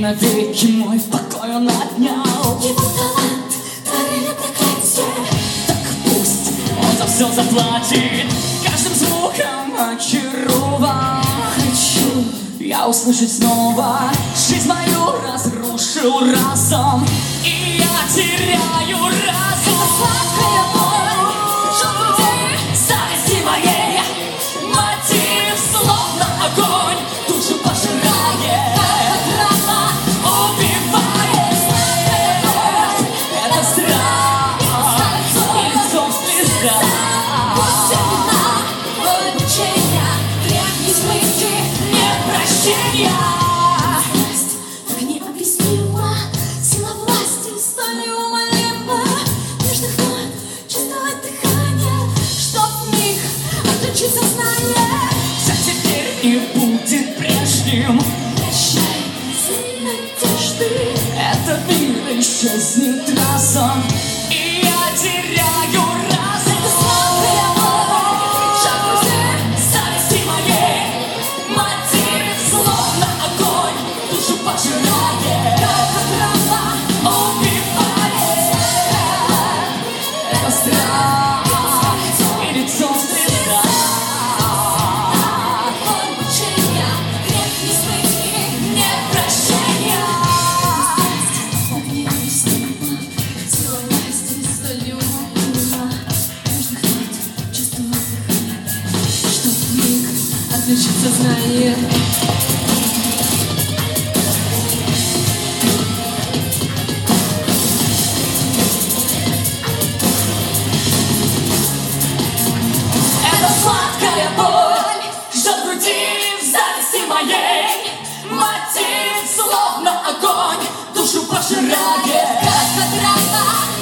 навеки мой покой он отнял. Его талант творили проклятие. Так пусть он за все заплатит, каждым звуком очарован. Хочу я услышать снова, жизнь мою разрушил разом, и я теряю разум. это сладкая боль, жжет в груди Зависти моей мотив, словно огонь, душу пожирает, драма. убивает. Это страх и лицом слеза. Боль мучения, грех несмыслы, Нет прощения. страсть так необъяснима, сила власти столь неумолима. Нежных нот чувствовать дыхание, чтоб в них отключить сознание. Все теперь не будет прежним, Прощай, сын надежды. этот мир исчезнет разом, и я теряю разум. Это сладкая боль, жжет в груди Зависти моей мотив, словно огонь, душу пожирает, драма. убивает. Это страх и лицом слеза. Боль мучения, грех несмыслы, Нет прощения. так необъяснима, сила власти столь неумолима. Нежных нот чувствовать дыхание, чтоб в миг отключить сознание. Это сладкая боль, жжет в груди в зависти моей. Мотив, словно огонь, душу пожирает. Как драма.